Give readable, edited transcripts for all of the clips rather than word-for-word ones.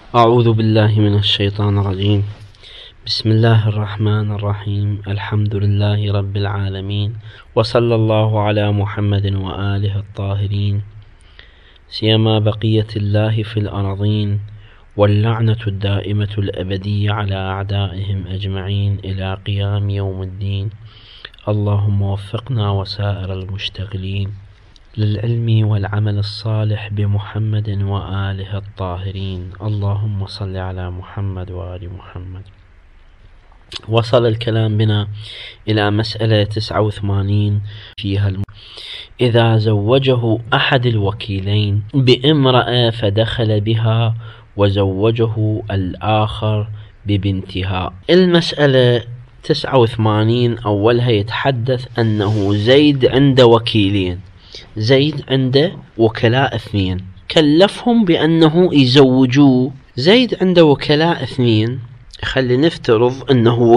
أعوذ بالله من الشيطان الرجيم. بسم الله الرحمن الرحيم. الحمد لله رب العالمين، وصلى الله على محمد وآله الطاهرين، سيما بقية الله في الأرضين، واللعنة الدائمة الأبدية على أعدائهم أجمعين إلى قيام يوم الدين. اللهم وفقنا وسائر المشتغلين للعلم والعمل الصالح بمحمد وآله الطاهرين. اللهم صل على محمد وآل محمد. وصل الكلام بنا إلى مسألة 89 فيها إذا زوجه أحد الوكيلين بامرأة فدخل بها وزوجه الآخر ببنتها. المسألة 89 أولها يتحدث أنه زيد عنده وكيلين، زيد عنده وكلاء اثنين، كلفهم بأنه يزوجوه. زيد عنده وكلاء اثنين، خلي نفترض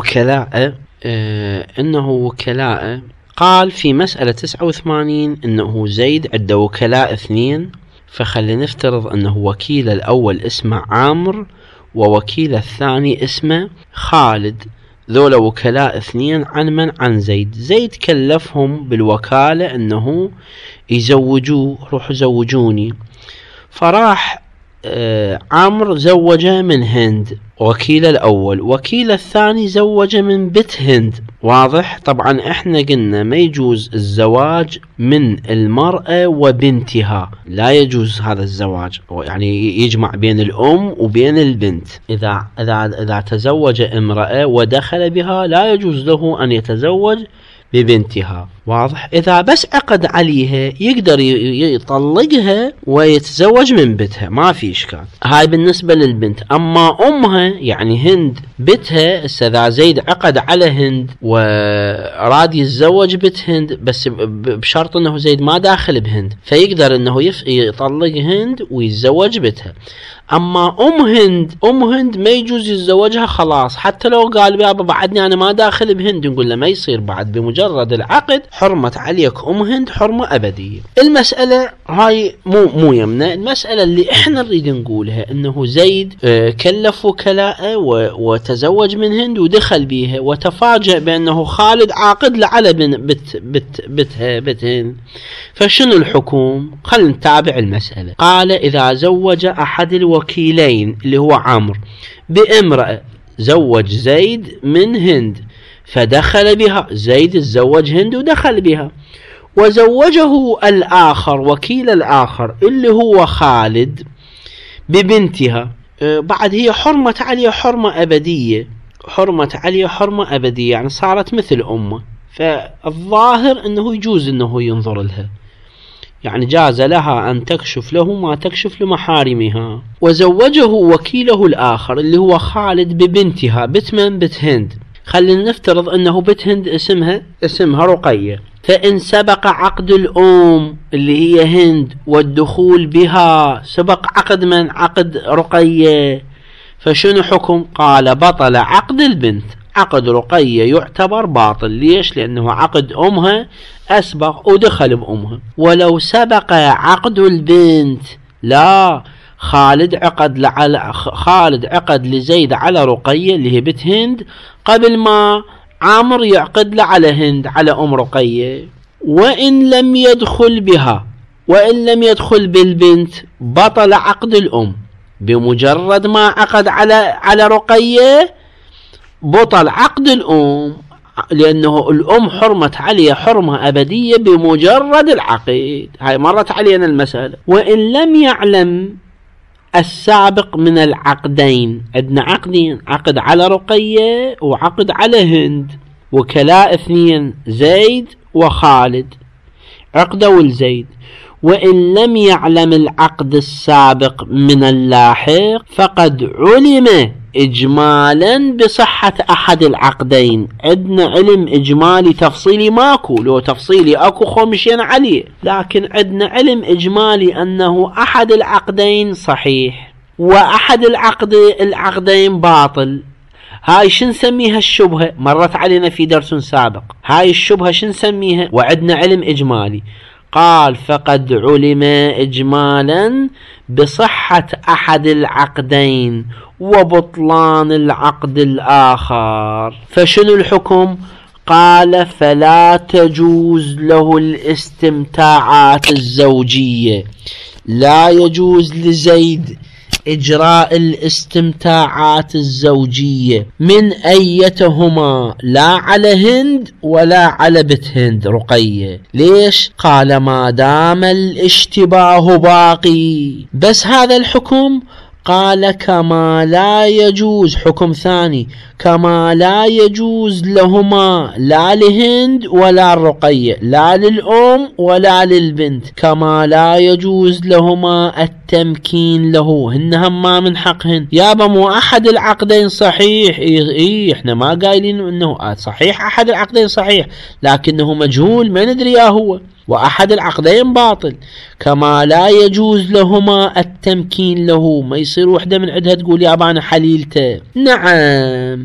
أنه وكلاء قال في مسألة 89 أنه زيد عنده وكلاء اثنين، فخلي نفترض أنه وكيل الأول اسمه عامر ووكيل الثاني اسمه خالد. ذولا وكلاء اثنين عن زيد. زيد كلفهم بالوكالة أنه يزوجوه، روحوا زوجوني. فراح عمرو زوجه من هند وكيل الأول، وكيل الثاني زوجه من بنت هند. واضح؟ طبعا احنا قلنا ما يجوز الزواج من المرأة وبنتها، لا يجوز هذا الزواج، يعني يجمع بين الأم وبين البنت. إذا تزوج امرأة ودخل بها لا يجوز له أن يتزوج ببنتها. واضح؟ إذا بس عقد عليها يقدر يطلقها ويتزوج من بنتها، ما في إشكال. هاي بالنسبة للبنت. أما أمها يعني هند بنتها، إذا زيد عقد على هند وراد يتزوج بنت هند، بس بشرط أنه زيد ما داخل بهند، فيقدر أنه يطلق هند ويتزوج بنتها. أما أم هند ما يجوز يتزوجها خلاص، حتى لو قال بابا بعدني أنا ما داخل بهند، نقول له ما يصير بعد، بمجرد العقد حرمت عليك هند حرمة أبدية. المسألة هاي مو يمنى. المسألة اللي احنا نريد نقولها أنه زيد كلف وكلاء وتزوج من هند ودخل بيها، وتفاجأ بأنه خالد عاقد على بنت هند، فشنو الحكم؟ خلينا نتابع المسألة. قال إذا زوج أحد الوكيلين اللي هو عمرو بامرأة، زوج زيد من هند فدخل بها، زيد تزوج هند ودخل بها، وزوجه الآخر وكيل الآخر اللي هو خالد ببنتها، بعد هي حرمت عليه حرمة أبدية، يعني صارت مثل أمه. فالظاهر أنه يجوز أنه ينظر لها، يعني جاز لها أن تكشف له ما تكشف لمحارمها. وزوجه وكيله الآخر اللي هو خالد ببنتها، بنت هند. خلينا نفترض أنه بنت هند اسمها رقية، فإن سبق عقد الأم اللي هي هند والدخول بها سبق عقد من عقد رقية، فشنو حكم؟ قال بطل عقد البنت، عقد رقية يعتبر باطل. ليش؟ لأنه عقد أمها أسبق ودخل بأمها. ولو سبق عقد البنت لا، خالد عقد لزيد على رقية اللي هي بنت هند قبل ما عامر يعقد على هند على أم رقية. وإن لم يدخل بالبنت بطل عقد الأم، بمجرد ما عقد على رقية بطل عقد الأم، لأنه الأم حرمت عليه حرمة أبدية بمجرد العقد. هاي مرت علينا المسألة. وإن لم يعلم السابق من العقدين، عندنا عقدين، عقد على رقية وعقد على هند، وكلاء اثنين زيد وخالد عقدوا لزيد. وإن لم يعلم العقد السابق من اللاحق فقد علم إجمالا بصحة أحد العقدين. عندنا علم إجمالي تفصيلي ماكو، لو تفصيلي أكو خمشين عليه، لكن عندنا علم إجمالي أنه أحد العقدين صحيح وأحد العقدين باطل. هاي شو نسميها؟ الشبهة، مرت علينا في درس سابق. هاي الشبهة شو نسميها؟ وعندنا علم إجمالي. قال فقد علم إجمالا بصحة أحد العقدين وبطلان العقد الآخر. فشنو الحكم؟ قال فلا تجوز له الاستمتاعات الزوجية، لا يجوز لزيد إجراء الاستمتاعات الزوجية من أيتهما، لا على هند ولا على بنت هند رقية. ليش؟ قال ما دام الاشتباه باقي. بس هذا الحكم قال كما لا يجوز، حكم ثاني، كما لا يجوز لهما لا لهند ولا الرقية، لا للأم ولا للبنت، كما لا يجوز لهما التمكين له، هنهم ما من حقهن. يابا مو أحد العقدين صحيح، احنا ما قايلين انه صحيح أحد العقدين صحيح، لكنه مجهول ما ندري هو، وأحد العقدين باطل. كما لا يجوز لهما التمكين له، ما يصير وحدة من عندها تقول يا أنا حليلته. نعم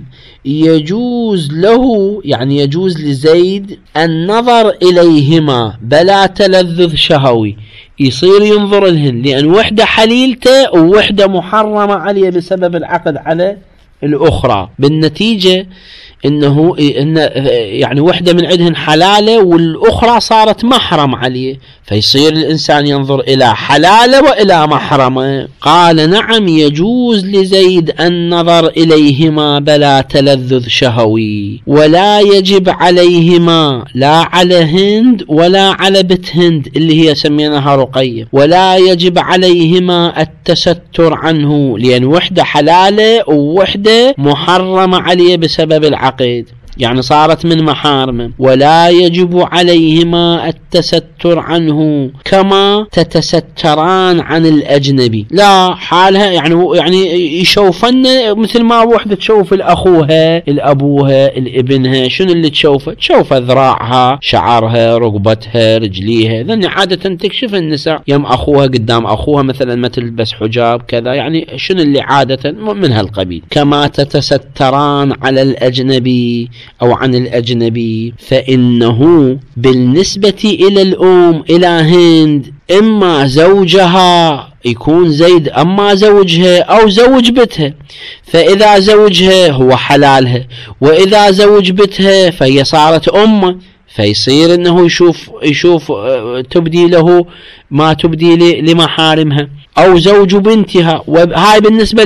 يجوز له، يعني يجوز لزيد النظر إليهما بلا تلذذ شهوي، يصير ينظر لهن، لأن وحدة حليلته ووحدة محرمة عليه بسبب العقد على الأخرى. بالنتيجة إنه يعني وحدة من عندهن حلالة والأخرى صارت محرم عليه، فيصير الإنسان ينظر إلى حلالة وإلى محرمة. قال نعم يجوز لزيد النظر إليهما بلا تلذذ شهوي، ولا يجب عليهما لا على هند ولا على بنت هند اللي هي سميناها رقية، ولا يجب عليهما التستر عنه، لأن وحدة حلالة ووحدة محرمة عليه بسبب العقد، يعني صارت من محارمه. ولا يجب عليهما التستر عنه كما تتستران عن الأجنبي، لا حالها يعني يشوفن مثل ما وحدة تشوف الأخوها الأبوها الابنها. شنو اللي تشوفه؟ تشوفه ذراعها، شعرها، رقبتها، رجليها، لأن عادة تكشف النساء يم أخوها قدام أخوها مثلا ما تلبس حجاب كذا، يعني شنو اللي عادة من هالقبيل. كما تتستران على الأجنبي أو عن الأجنبي. فإنه بالنسبة إلى الأم إلى هند إما زوجها يكون زيد، أما زوجها أو زوج بتها، فإذا زوجها هو حلالها، وإذا زوج بتها فهي صارت أمه، فيصير أنه يشوف تبدي له ما تبدي لمحارمها، أو زوج بنتها. وهاي بالنسبة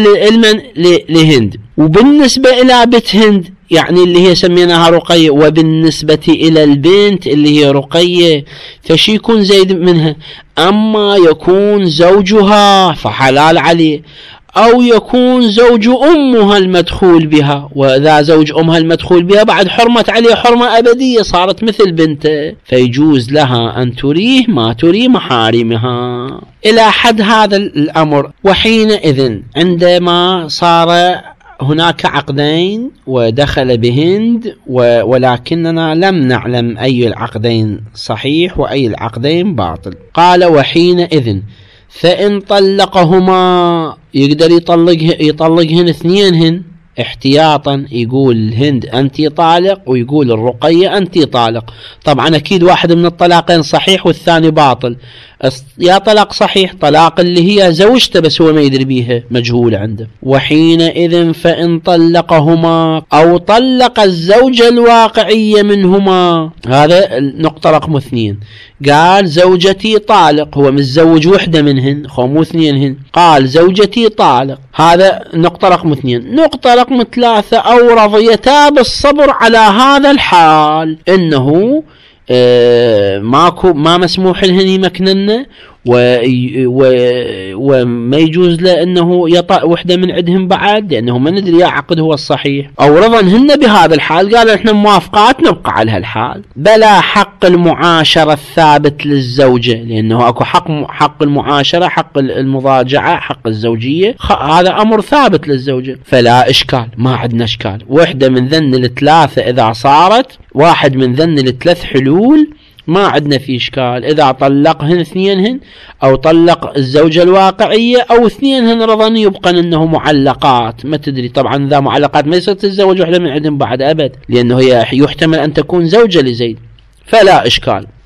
لهند. وبالنسبة إلى بنت هند يعني اللي هي سميناها رقية، وبالنسبة إلى البنت اللي هي رقية فشي يكون زيد منها، أما يكون زوجها فحلال عليه، أو يكون زوج أمها المدخول بها، وإذا زوج أمها المدخول بها بعد حرمت عليه حرمة أبدية، صارت مثل بنته، فيجوز لها أن تريه ما تري محارمها. إلى حد هذا الأمر. وحينئذ عندما صار هناك عقدين ودخل بهند ولكننا لم نعلم أي العقدين صحيح وأي العقدين باطل، قال وحينئذ فإن طلقهما، يقدر يطلقهن اثنينهن احتياطا، يقول الهند أنت طالق ويقول الرقية أنت طالق. طبعا أكيد واحد من الطلاقين صحيح والثاني باطل. يا طلاق صحيح طلاق اللي هي زوجته بس هو ما يدري بيها مجهول عنده. وحينئذ فإن طلقهما أو طلق الزوجة الواقعية منهما، هذا النقطة رقم 2. قال زوجتي طالق، هو متزوج وحدة منهن مو اثنينهن، قال زوجتي طالق، هذا نقطة رقم 2. نقطة رقم 3 أو رضيتا بالصبر على هذا الحال، إنه ما مسموح لهن يمكنن وما يجوز له انه يطأ وحده من عندهم بعد، لانه ما ندري يا عقد هو الصحيح، او رضنهن بهذا الحال، قال احنا موافقات نبقى على هالحال. بلا حق المعاشرة الثابت للزوجة، لانه اكو حق المعاشرة، حق المضاجعة، حق الزوجية، هذا امر ثابت للزوجة، فلا اشكال، ما عندنا اشكال. وحده من ذن الثلاثة اذا صارت، واحد من ذن الثلاث حلول، ما عندنا في إشكال. إذا طلقهن اثنينهن أو طلق الزوجة الواقعية أو اثنينهن رضن، يبقى أنه معلقات. ما تدري طبعا إذا معلقات ما يصير تتزوج واحدة من عندهم بعد أبد، لأنه هي يحتمل أن تكون زوجة لزيد، فلا إشكال.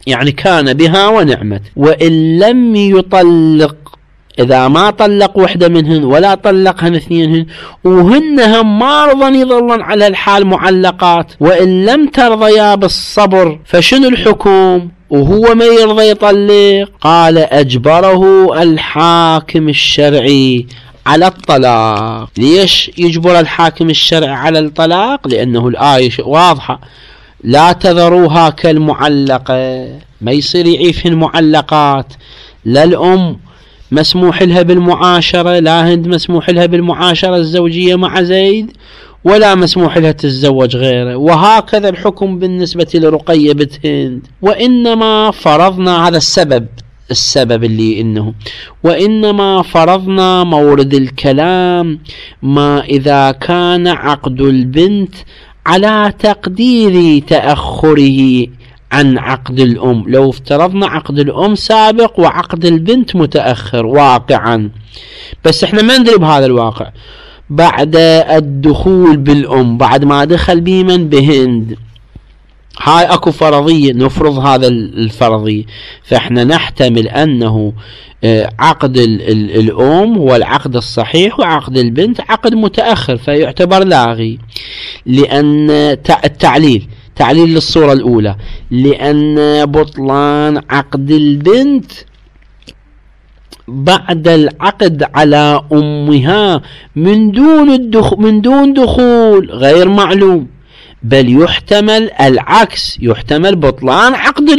يعني كان بها ونعمت. وإن لم يطلق، إذا ما طلق وحدة منهن ولا طلقهن اثنينهن وهن هم ما رضن يظلن على الحال معلقات، وإن لم ترضيا بالصبر فشنو الحكم وهو ما يرضى يطلق؟ قال أجبره الحاكم الشرعي على الطلاق. ليش يجبر الحاكم الشرعي على الطلاق؟ لأنه الآية واضحة، لا تذروها كالمعلقة، ما يصير يعيفهن معلقات. لا الأم مسموح لها بالمعاشرة، لا هند مسموح لها بالمعاشرة الزوجية مع زيد، ولا مسموح لها تتزوج غيره. وهكذا الحكم بالنسبة لرقية بنت هند. وإنما فرضنا، هذا السبب اللي إنه وإنما فرضنا مورد الكلام ما إذا كان عقد البنت على تقدير تأخره عن عقد الأم. لو افترضنا عقد الأم سابق وعقد البنت متأخر واقعا، بس احنا ما ندري بهذا الواقع، بعد الدخول بالأم، بعد ما دخل بيمن بهند، هاي اكو فرضية نفرض هذا الفرضية، فاحنا نحتمل انه عقد الأم هو العقد الصحيح وعقد البنت عقد متأخر فيعتبر لاغي. لأن تعليل للصورة الأولى، لأن بطلان عقد البنت بعد العقد على أمها من دون دخول غير معلوم، بل يحتمل العكس، يحتمل بطلان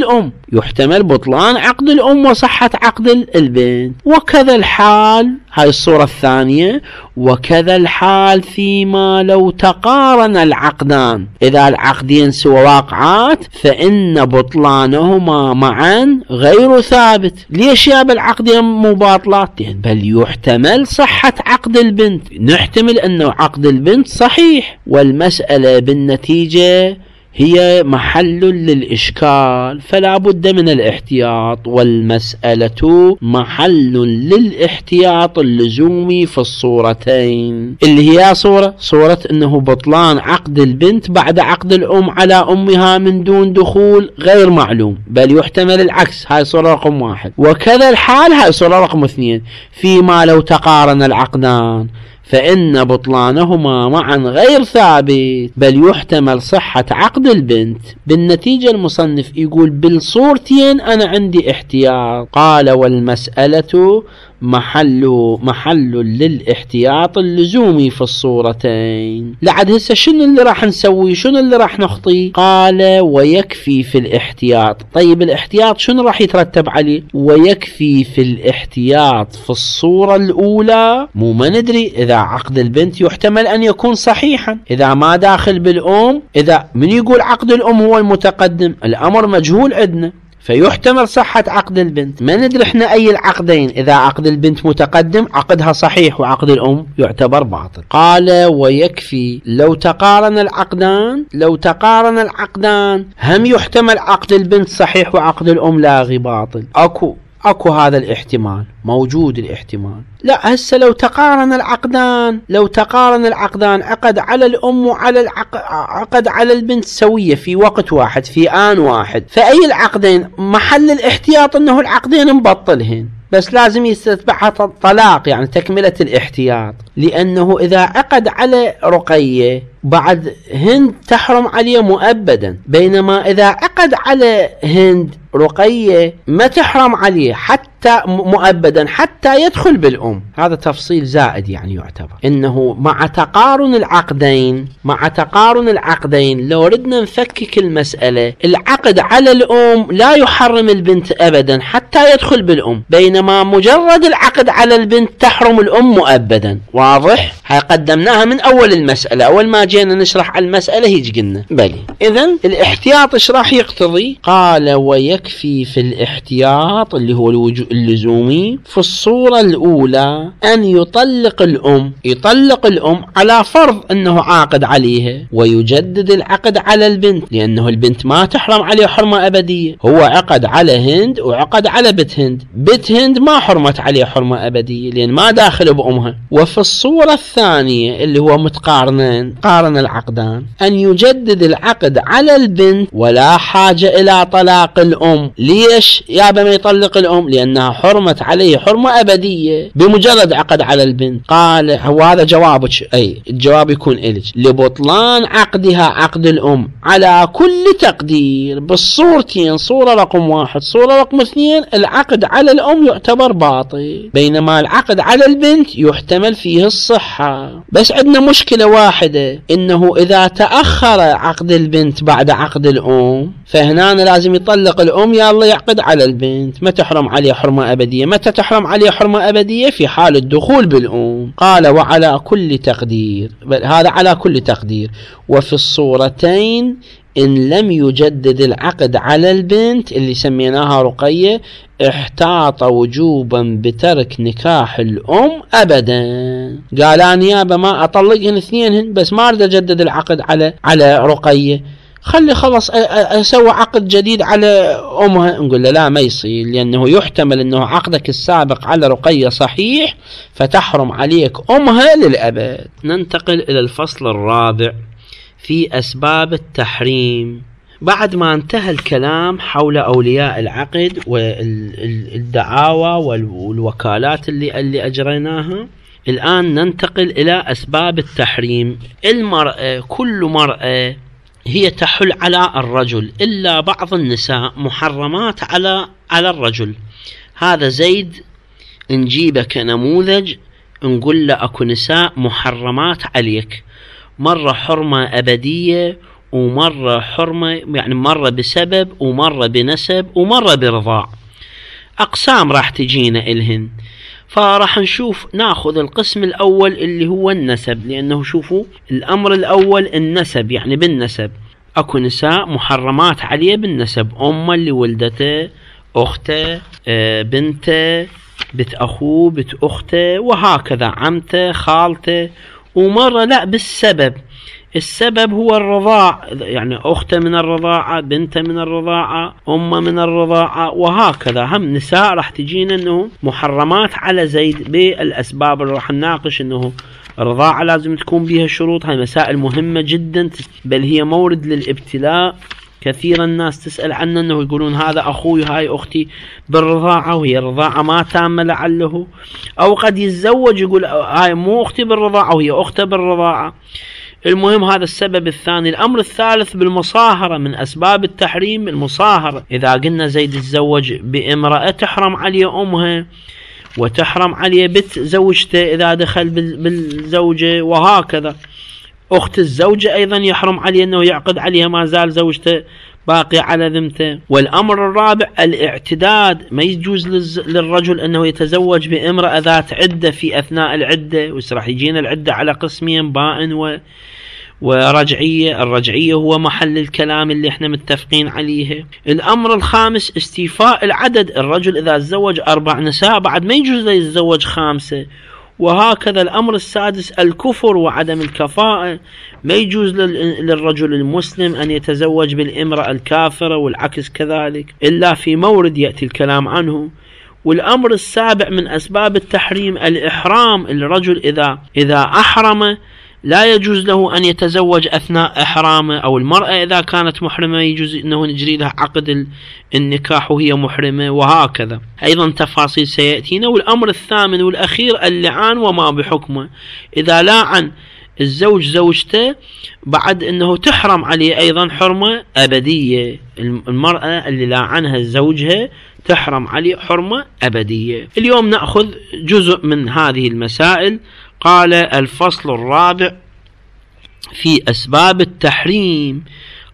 عقد الأم وصحة عقد البنت. وكذا الحال، هاي الصورة الثانية، وكذا الحال فيما لو تقارن العقدان، إذا العقدين سوى واقعات فإن بطلانهما معا غير ثابت. ليش يا بالعقدين مو باطلات؟ بل يحتمل صحة عقد البنت، نحتمل أنه عقد البنت صحيح، والمسألة بالنتيجة هي محل للإشكال، فلا بد من الاحتياط، والمسألة محل للاحتياط اللزومي في الصورتين، اللي هي صورة أنه بطلان عقد البنت بعد عقد الأم على أمها من دون دخول غير معلوم، بل يحتمل العكس، هاي صورة رقم 1. وكذا الحال، هاي صورة رقم 2، فيما لو تقارن العقدان فإن بطلانهما معا غير ثابت، بل يحتمل صحة عقد البنت. بالنتيجة المصنف يقول بالصورتين أنا عندي احتياط. قال والمسألة محل للاحتياط اللزومي في الصورتين. لعد هسه شنو اللي راح نسوي، شنو اللي راح نخطي؟ قال ويكفي في الاحتياط. طيب الاحتياط شنو راح يترتب عليه؟ ويكفي في الاحتياط في الصورة الأولى، مو ما ندري إذا عقد البنت يحتمل أن يكون صحيحا، إذا ما داخل بالأم، إذا من يقول عقد الأم هو المتقدم، الأمر مجهول عندنا، فيحتمل صحة عقد البنت. ما ندري احنا اي العقدين، اذا عقد البنت متقدم عقدها صحيح وعقد الام يعتبر باطل. قال ويكفي لو تقارن العقدان هم يحتمل عقد البنت صحيح وعقد الام لاغي باطل. اكو هذا الاحتمال، موجود الاحتمال. لا هسه لو تقارن العقدان عقد على الأم وعلى عقد على البنت سوية في وقت واحد في آن واحد، فأي العقدين محل الاحتياط أنه العقدين مبطلهن، بس لازم يستتبعها طلاق، يعني تكملة الاحتياط. لأنه إذا عقد على رقية بعد هند تحرم عليه مؤبدا، بينما إذا عقد على هند رقية ما تحرم عليه حتى مؤبدا حتى يدخل بالأم. هذا تفصيل زائد، يعني يعتبر إنه مع تقارن العقدين لو ردنا نفكك المسألة، العقد على الأم لا يحرم البنت أبدا حتى يدخل بالأم، بينما مجرد العقد على البنت تحرم الأم مؤبدا. واضح؟ هاي قدمناها من أول المسألة، أول ما جينا نشرح المسألة هيج قلنا بلي. إذن الاحتياط إيش راح يقتضي؟ قال ويكفي في الاحتياط اللي هو اللزومي في الصورة الأولى أن يطلق الأم على فرض أنه عاقد عليها، ويجدد العقد على البنت، لأنه البنت ما تحرم عليه حرمة أبدية. هو عقد على هند وعقد على بنت هند ما حرمت عليه حرمة أبدية لأن ما داخل بأمها. وفي الصورة الثانية اللي هو متقارنين، قارن العقدان، أن يجدد العقد على البنت ولا حاجة إلى طلاق الأم. ليش يابا ما يطلق الأم؟ لأنها حرمت عليه حرمة أبدية بمجرد عقد على البنت. قال هذا جوابك، أي الجواب يكون إلك لبطلان عقدها عقد الأم على كل تقدير بالصورتين، صورة رقم 1 صورة رقم 2، العقد على الأم يعتبر باطل، بينما العقد على البنت يحتمل فيه الصحة. بس عندنا مشكلة واحدة، إنه إذا تأخر عقد البنت بعد عقد الأم فهنا لازم يطلق الأم يلا يعقد على البنت. ما تحرم عليه حرمة أبدية. متى تحرم عليه حرمة أبدية؟ في حال الدخول بالأم. قال وعلى كل تقدير، هذا على كل تقدير. وفي الصورتين إن لم يجدد العقد على البنت اللي سميناها رقية احتاط وجوبا بترك نكاح الأم أبدا. قال أنا يابا ما أطلقهن اثنينهن بس ما أريد أجدد العقد على رقية، خلي خلص أسوي عقد جديد على أمها. نقول له لا ما يصير، لأنه يحتمل أنه عقدك السابق على رقية صحيح فتحرم عليك أمها للأبد. ننتقل إلى الفصل الرابع في أسباب التحريم. بعد ما انتهى الكلام حول أولياء العقد والدعاوى والوكالات اللي أجريناها، الآن ننتقل إلى أسباب التحريم. المرأة، كل مرأة هي تحل على الرجل إلا بعض النساء محرمات على الرجل. هذا زيد نجيبه كنموذج، نقول له أكو نساء محرمات عليك، مرة حرمة أبدية ومرة حرمة يعني مرة بسبب ومرة بنسب ومرة برضاع. أقسام راح تجينا إلهن، فراح نشوف ناخذ القسم الأول اللي هو النسب، لأنه شوفوا الأمر الأول النسب، يعني بالنسب أكو نساء محرمات عليه بالنسب، أمه اللي ولدته، أخته، بنته، بنت أخوه، بنت أخته، وهكذا عمته، خالته. ومرة لا بالسبب، السبب هو الرضاع، يعني أخته من الرضاعة، بنته من الرضاعة، أمه من الرضاعة، وهكذا. هم نساء راح تجينا أنه محرمات على زيد بالأسباب اللي راح نناقش، أنه الرضاعة لازم تكون بها شروط. هاي مسائل مهمة جدا، بل هي مورد للابتلاء. كثيرا الناس تسأل عنه، أنه يقولون هذا أخوي هاي أختي بالرضاعة وهي الرضاعة ما تامة لعله، أو قد يتزوج يقول هاي مو أختي بالرضاعة وهي أخته بالرضاعة. المهم هذا السبب الثاني. الأمر الثالث بالمصاهرة، من أسباب التحريم المصاهرة. إذا قلنا زيد يتزوج بامرأة تحرم عليه أمها وتحرم عليه بنت زوجته إذا دخل بالزوجة، وهكذا أخت الزوجة أيضا يحرم عليه أنه يعقد عليها ما زال زوجته باقي على ذمته. والأمر الرابع الاعتداد، ما يجوز للرجل أنه يتزوج بامرأة ذات عدة في أثناء العدة، وراح يجينا العدة على قسمين، بائن ورجعية. الرجعية هو محل الكلام اللي احنا متفقين عليه. الأمر الخامس استيفاء العدد، الرجل إذا تزوج 4 نساء بعد ما يجوز يتزوج 5، وهكذا. الأمر السادس الكفر وعدم الكفاءة، ما يجوز للرجل المسلم أن يتزوج بالامرأة الكافرة والعكس كذلك، إلا في مورد يأتي الكلام عنه. والأمر السابع من أسباب التحريم الإحرام، الرجل إذا أحرم لا يجوز له أن يتزوج أثناء إحرامه، أو المرأة إذا كانت محرمة يجوز أنه نجري لها عقد النكاح وهي محرمة، وهكذا. أيضا تفاصيل سيأتينا. والأمر الثامن والأخير اللعان وما بحكمه، إذا لاعن الزوج زوجته بعد أنه تحرم عليه أيضا حرمة أبدية. المرأة اللي لاعنها زوجها تحرم عليه حرمة أبدية. اليوم نأخذ جزء من هذه المسائل. قال الفصل الرابع في أسباب التحريم.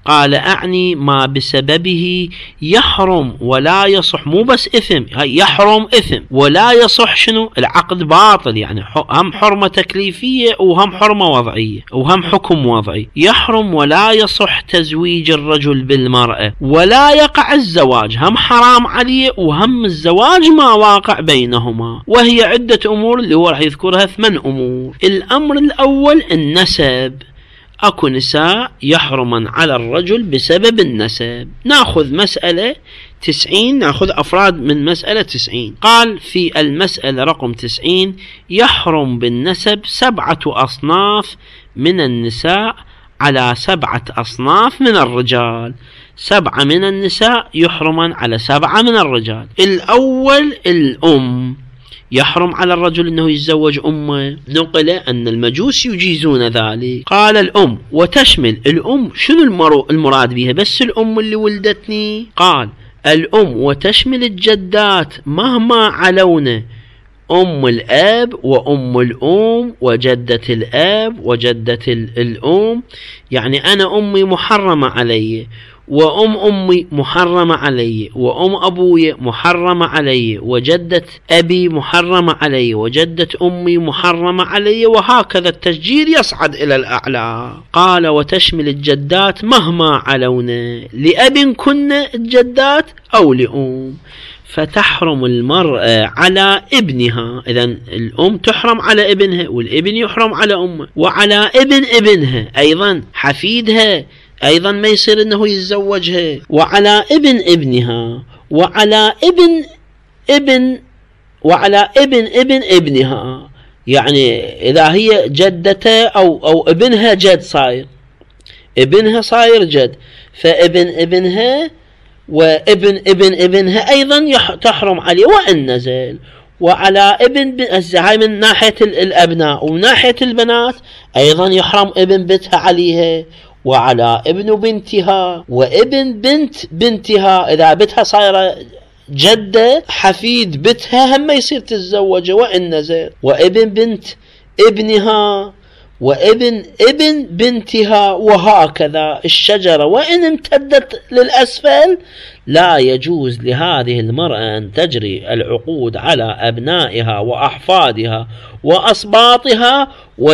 قال أعني ما بسببه يحرم ولا يصح، مو بس إثم، يحرم إثم ولا يصح شنو؟ العقد باطل، يعني هم حرمة تكليفية وهم حرمة وضعية وهم حكم وضعي. يحرم ولا يصح تزويج الرجل بالمرأة ولا يقع الزواج، هم حرام عليه وهم الزواج ما واقع بينهما، وهي عدة أمور اللي هو راح يذكرها 8 أمور. الأمر الأول النسب، أكو نساء يحرمن على الرجل بسبب النسب. نأخذ مسألة 90، نأخذ أفراد من مسألة 90. قال في المسألة رقم 90: يحرم بالنسب 7 أصناف من النساء على 7 أصناف من الرجال. 7 من النساء يحرمن على 7 من الرجال. الأول الأم، يحرم على الرجل أنه يتزوج أمه. نقل أن المجوس يجيزون ذلك. قال الأم، وتشمل الأم شنو المراد بها؟ بس الأم اللي ولدتني؟ قال الأم وتشمل الجدات مهما علونا، أم الأب وأم الأم وجدة الأب وجدة الأم. يعني أنا أمي محرمة علي، وأم أمي محرمة علي، وأم أبوي محرمة علي، وجدة أبي محرمة علي، وجدة أمي محرمة علي، وهكذا التشجير يصعد إلى الأعلى. قال وتشمل الجدات مهما علونا، لأب كنا الجدات أو لأم. فتحرم المرأة على ابنها، إذن الأم تحرم على ابنها، والابن يحرم على أمه، وعلى ابن ابنها أيضا حفيدها أيضا ما يصير أنه يتزوجها، وعلى ابن ابنها، وعلى ابن ابنها. يعني إذا هي جدته أو ابنها جد صاير، ابنها صاير جد، فابن ابنها وابن ابنها أيضا تحرم عليه وإن نزل. وعلى هاي من ناحية الأبناء، ومن ناحية البنات أيضا يحرم ابن بنتها عليها، وعلى ابن بنتها وابن بنتها. إذا بنتها صايرة جدة حفيد بنتها هم يصير تتزوج وإن نزل. وابن بنت ابنها وابن بنتها، وهكذا الشجرة وإن امتدت للأسفل لا يجوز لهذه المرأة أن تجري العقود على أبنائها وأحفادها وأصباطها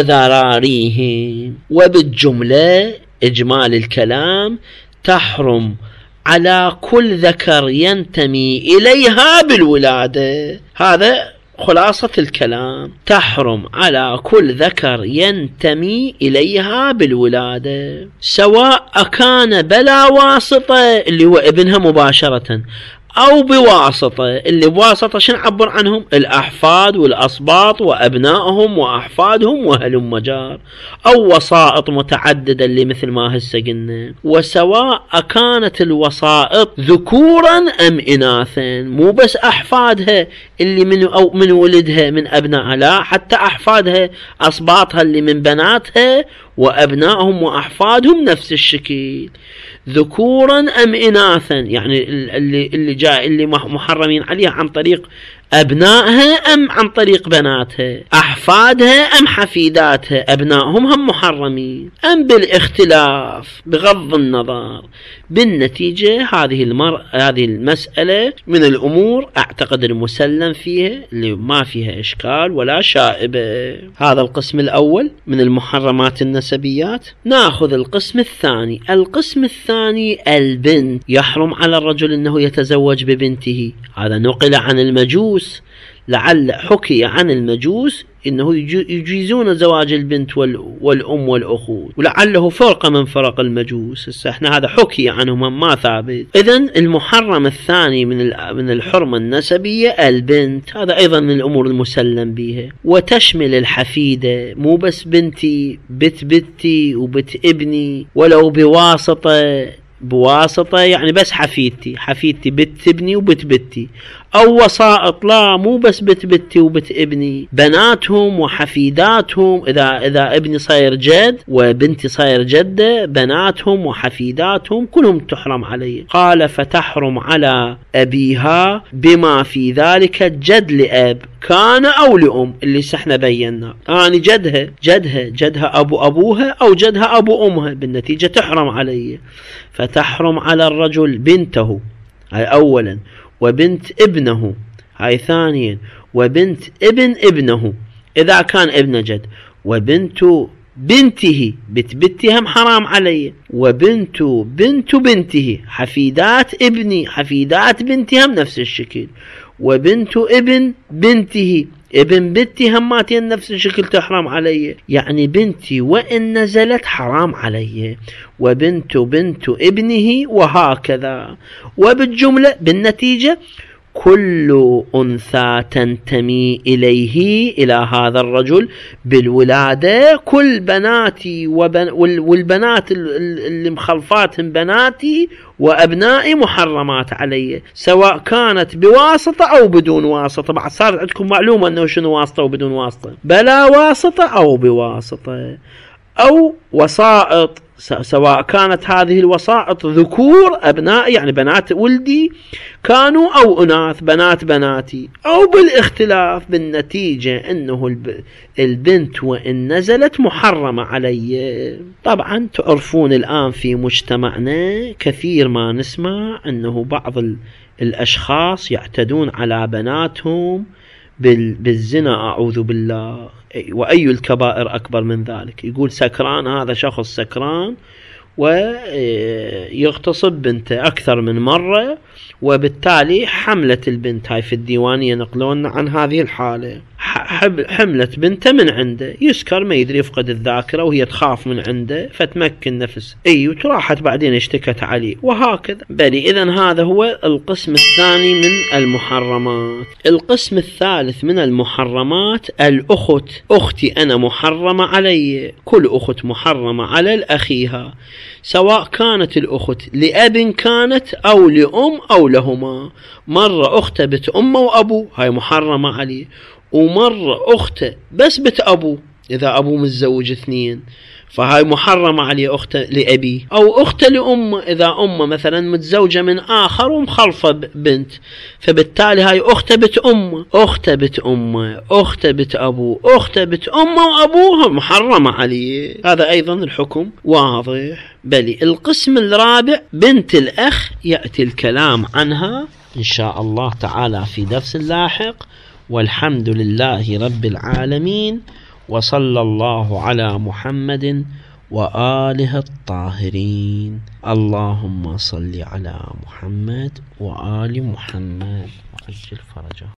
وذراريهم. وبالجملة إجمال الكلام تحرم على كل ذكر ينتمي إليها بالولادة. هذا خلاصة الكلام، تحرم على كل ذكر ينتمي إليها بالولادة، سواء كان بلا واسطة اللي هو ابنها مباشرة، أو بواسطة. اللي بواسطة شنو عبر عنهم؟ الأحفاد والأصباط وأبنائهم وأحفادهم وهلم مجار، أو وسائط متعددة اللي مثل ما هسه قلنا. وسواء كانت الوسائط ذكورا أم إناثا، مو بس أحفادها اللي من ولدها من أبنائها، لا، حتى أحفادها أصباطها اللي من بناتها وأبنائهم وأحفادهم نفس الشكل، ذكورا أم إناثا. يعني اللي محرمين عليها عن طريق أبنائها أم عن طريق بناتها، أحفادها أم حفيداتها، أبنائهم هم محرمين أم بالاختلاف بغض النظر. بالنتيجة هذه المسألة من الأمور أعتقد المسلم فيها، اللي ما فيها إشكال ولا شائبة. هذا القسم الأول من المحرمات النسبيات. نأخذ القسم الثاني. القسم الثاني البنت، يحرم على الرجل أنه يتزوج ببنته. هذا نقل عن المجوس، لعل حكي عن المجوس إنه يجيزون زواج البنت والأم والأخوت، ولعله فرقة من فرق المجوس. احنا هذا حكي عنهم ما ثابت. إذن المحرم الثاني من الحرمة النسبية البنت، هذا أيضا من الأمور المسلم بها. وتشمل الحفيدة، مو بس بنتي، بنتي وبت ابني، ولو بواسطة يعني بس حفيدتي بنت ابني وبت بنتي، أو وسائط، لا مو بس بنت بنتي وبنت ابني، بناتهم وحفيداتهم، إذا ابني صاير جد وبنتي صاير جدة، بناتهم وحفيداتهم كلهم تحرم علي. قال فتحرم على أبيها بما في ذلك جد لأب كان أو لأم، اللي سحنا بينا يعني جدها أبوها أو جدها أبو أمها، بالنتيجة تحرم علي. فتحرم على الرجل بنته هاي أولا، وبنت ابنه هاي ثانيا، وبنت ابنه إذا كان ابن جد، وبنت بنته بنتها حرام علي، وبنت بنته حفيدات ابني حفيدات بنتها نفس الشكل، وبنت ابن بنته ابن بنتي هماتين نفس الشكل تحرم علي. يعني بنتي وإن نزلت حرام علي، وبنت ابنه وهكذا. وبالجملة بالنتيجة كل أنثى تنتمي إليه إلى هذا الرجل بالولادة، كل بناتي والبنات اللي مخلفاتهم بناتي وأبنائي محرمات علي، سواء كانت بواسطة أو بدون واسطة. بعد صارت عندكم معلومة أنه شنو واسطة وبدون واسطة، بلا واسطة أو بواسطة أو وسائط، سواء كانت هذه الوسائط ذكور أبناء يعني بنات ولدي كانوا أو أناث بنات بناتي، أو بالاختلاف. بالنتيجة أنه البنت وإن نزلت محرمة علي. طبعا تعرفون الآن في مجتمعنا كثير ما نسمع أنه بعض الأشخاص يعتدون على بناتهم بالزنا، أعوذ بالله. وأي الكبائر أكبر من ذلك؟ يقول سكران، هذا شخص سكران ويغتصب بنته أكثر من مرة، وبالتالي حملت البنت. هاي في الديوانية نقلون عن هذه الحالة، حملت بنته من عنده، يسكر ما يدري يفقد الذاكرة وهي تخاف من عنده فتمكن نفس وتراحت بعدين اشتكت عليه وهكذا. بلي إذن هذا هو القسم الثاني من المحرمات. القسم الثالث من المحرمات الأخت. أختي أنا محرمة علي، كل أخت محرمة على الأخيها، سواء كانت الأخت لأب كانت أو لأم أو لهما. مرة أخته بت أمه وأبو هاي محرمة عليه، ومرة أخته بس بت أبو إذا أبو متزوج اثنين فهاي محرمة عليه أخته لأبي، أو أخته لأمه إذا أمه مثلا متزوجة من آخر ومخلفة بنت، فبالتالي هاي أخته بت أمه أخته بت أمه أخته بت أبو أخته بت أمه وأبوها محرمة عليه. هذا أيضا الحكم واضح. بلي القسم الرابع بنت الأخ يأتي الكلام عنها إن شاء الله تعالى في درس لاحق. والحمد لله رب العالمين، وصلى الله على محمد وآله الطاهرين. اللهم صل على محمد وآل محمد وعجل فرجه.